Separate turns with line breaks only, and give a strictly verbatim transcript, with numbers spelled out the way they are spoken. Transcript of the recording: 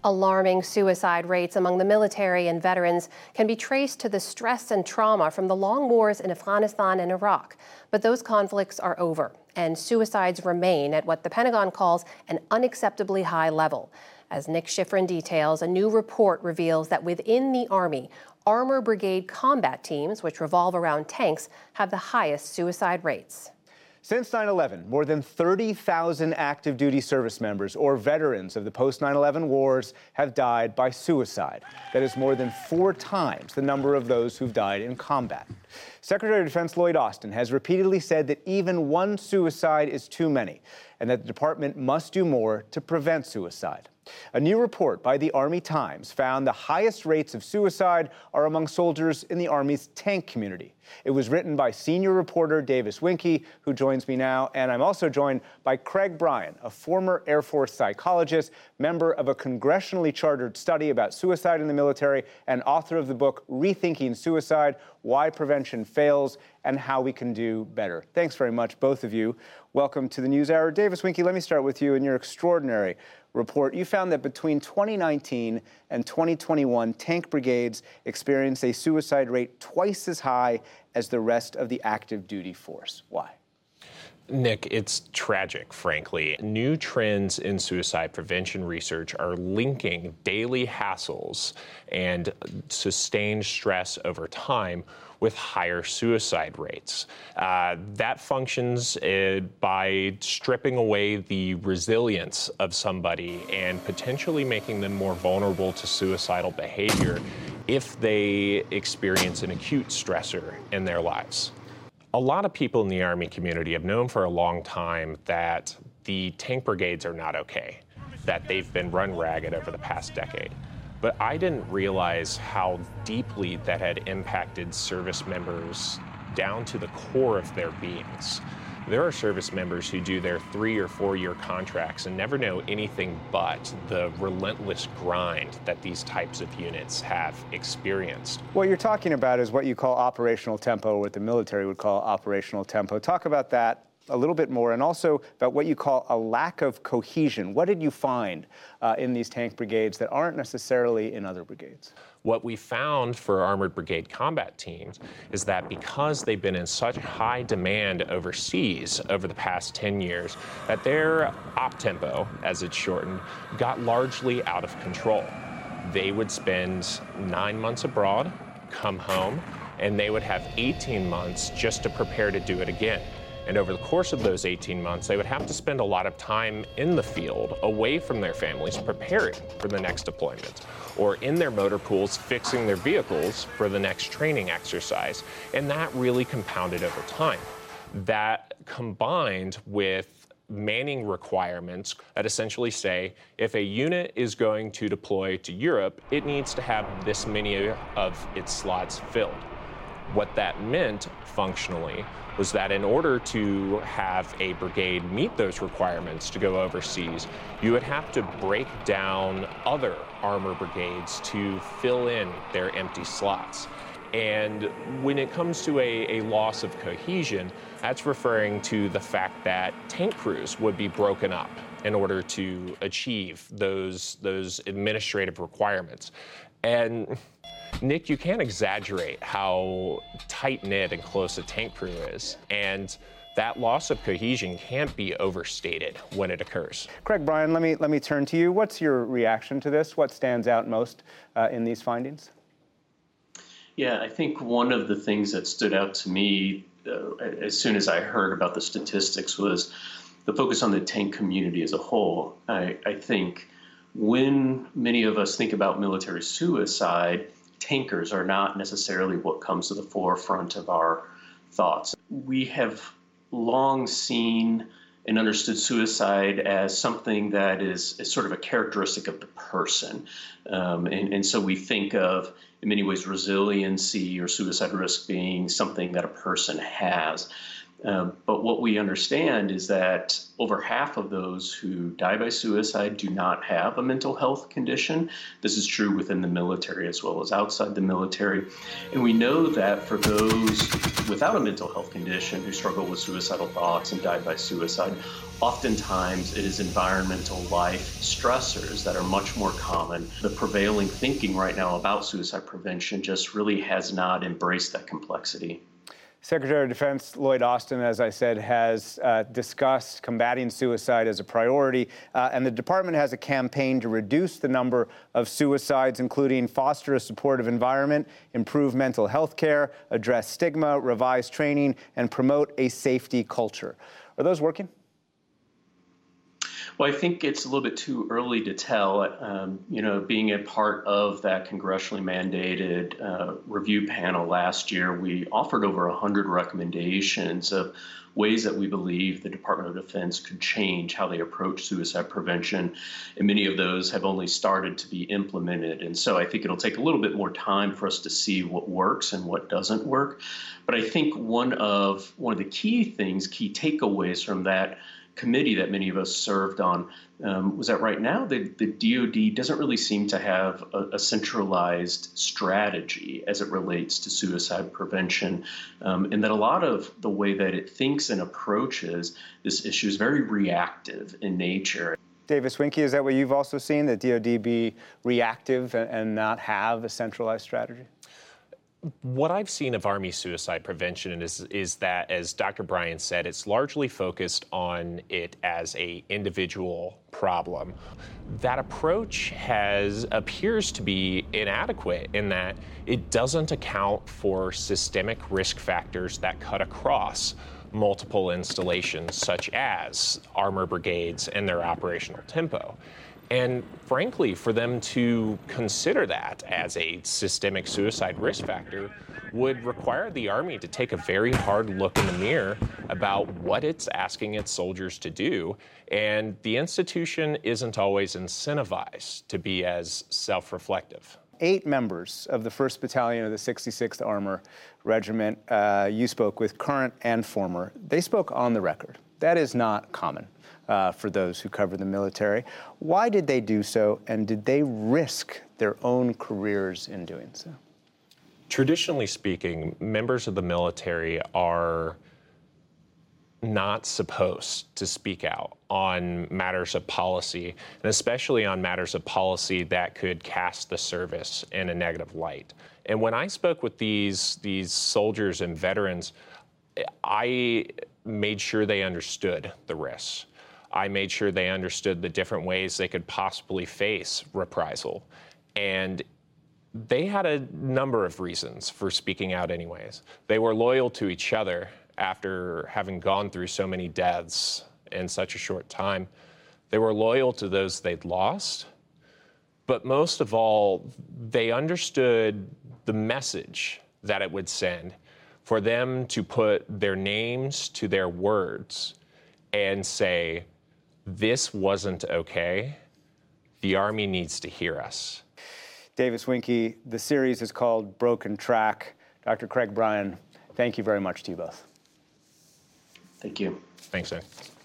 Alarming suicide rates among the military and veterans can be traced to the stress and trauma from the long wars in Afghanistan and Iraq. But those conflicts are over, and suicides remain at what the Pentagon calls an unacceptably high level. As Nick Schifrin details, a new report reveals that within the Army, Armor Brigade combat teams, which revolve around tanks, have the highest suicide rates.
Since nine eleven, more than thirty thousand active duty service members or veterans of the post nine eleven wars have died by suicide. That is more than four times the number of those who've died in combat. Secretary of Defense Lloyd Austin has repeatedly said that even one suicide is too many and that the department must do more to prevent suicide. A new report by the Army Times found the highest rates of suicide are among soldiers in the Army's tank community. It was written by senior reporter Davis Winke, who joins me now, and I'm also joined by Craig Bryan, a former Air Force psychologist, member of a congressionally chartered study about suicide in the military, and author of the book Rethinking Suicide: Why Prevention Fails and How We Can Do Better. Thanks very much, both of you. Welcome to the NewsHour. Davis Winke, let me start with you. In your extraordinary report, you found that between twenty nineteen and twenty twenty-one, tank brigades experienced a suicide rate twice as high as the rest of the active duty force. Why?
Nick, it's tragic, frankly. New trends in suicide prevention research are linking daily hassles and sustained stress over time with higher suicide rates. Uh, that functions uh, by stripping away the resilience of somebody and potentially making them more vulnerable to suicidal behavior if they experience an acute stressor in their lives. A lot of people in the Army community have known for a long time that the tank brigades are not okay, that they've been run ragged over the past decade. But I didn't realize how deeply that had impacted service members down to the core of their beings. There are service members who do their three or four year contracts and never know anything but the relentless grind that these types of units have experienced.
What you're talking about is what you call operational tempo, what the military would call operational tempo. Talk about that a little bit more, and also about what you call a lack of cohesion. What did you find uh, in these tank brigades that aren't necessarily in other brigades?
What we found for Armored Brigade combat teams is that because they've been in such high demand overseas over the past ten years, that their op tempo, as it's shortened, got largely out of control. They would spend nine months abroad, come home, and they would have eighteen months just to prepare to do it again. And over the course of those eighteen months, they would have to spend a lot of time in the field, away from their families, preparing for the next deployment, or in their motor pools, fixing their vehicles for the next training exercise. And that really compounded over time. That combined with manning requirements that essentially say, if a unit is going to deploy to Europe, it needs to have this many of its slots filled. What that meant functionally was that in order to have a brigade meet those requirements to go overseas, you would have to break down other armor brigades to fill in their empty slots. And when it comes to a, a loss of cohesion, that's referring to the fact that tank crews would be broken up in order to achieve those, those administrative requirements. And Nick, you can't exaggerate how tight-knit and close a tank crew is, and that loss of cohesion can't be overstated when it occurs.
Craig Bryan, let me, let me turn to you. What's your reaction to this? What stands out most uh, in these findings?
Yeah, I think one of the things that stood out to me uh, as soon as I heard about the statistics was the focus on the tank community as a whole. I, I think when many of us think about military suicide, tankers are not necessarily what comes to the forefront of our thoughts. We have long seen and understood suicide as something that is, is sort of a characteristic of the person. Um, and, and so we think of, in many ways, resiliency or suicide risk being something that a person has. Um, but what we understand is that over half of those who die by suicide do not have a mental health condition. This is true within the military as well as outside the military. And we know that for those without a mental health condition who struggle with suicidal thoughts and die by suicide, oftentimes it is environmental life stressors that are much more common. The prevailing thinking right now about suicide prevention just really has not embraced that complexity.
Secretary of Defense Lloyd Austin, as I said, has uh, discussed combating suicide as a priority, uh, and the department has a campaign to reduce the number of suicides, including foster a supportive environment, improve mental health care, address stigma, revise training, and promote a safety culture. Are those working?
Well, I think it's a little bit too early to tell. Um, you know, being a part of that congressionally mandated uh, review panel last year, we offered over one hundred recommendations of ways that we believe the Department of Defense could change how they approach suicide prevention. And many of those have only started to be implemented. And so I think it'll take a little bit more time for us to see what works and what doesn't work. But I think one of one of the key things, key takeaways from that committee that many of us served on um, was that right now the, the D O D doesn't really seem to have a, a centralized strategy as it relates to suicide prevention, um, and that a lot of the way that it thinks and approaches this issue is very reactive in nature.
Davis Winke, is that what you've also seen, that D O D be reactive and, and not have a centralized strategy?
What I've seen of Army suicide prevention is, is that, as Doctor Bryan said, it's largely focused on it as a individual problem. That approach has appears to be inadequate in that it doesn't account for systemic risk factors that cut across multiple installations, such as armor brigades and their operational tempo. And frankly, for them to consider that as a systemic suicide risk factor would require the Army to take a very hard look in the mirror about what it's asking its soldiers to do. And the institution isn't always incentivized to be as self-reflective.
Eight members of the first Battalion of the sixty-sixth Armor Regiment, uh, you spoke with, current and former. They spoke on the record. That is not common uh, for those who cover the military. Why did they do so, and did they risk their own careers in doing so?
Traditionally speaking, members of the military are not supposed to speak out on matters of policy, and especially on matters of policy that could cast the service in a negative light. And when I spoke with these, these soldiers and veterans, I made sure they understood the risks. I made sure they understood the different ways they could possibly face reprisal. And they had a number of reasons for speaking out anyways. They were loyal to each other after having gone through so many deaths in such a short time. They were loyal to those they'd lost. But most of all, they understood the message that it would send for them to put their names to their words and say, this wasn't okay. The Army needs to hear us.
Davis Winke, the series is called Broken Track. Doctor Craig Bryan, thank you very much to you both.
Thank you.
Thanks, sir.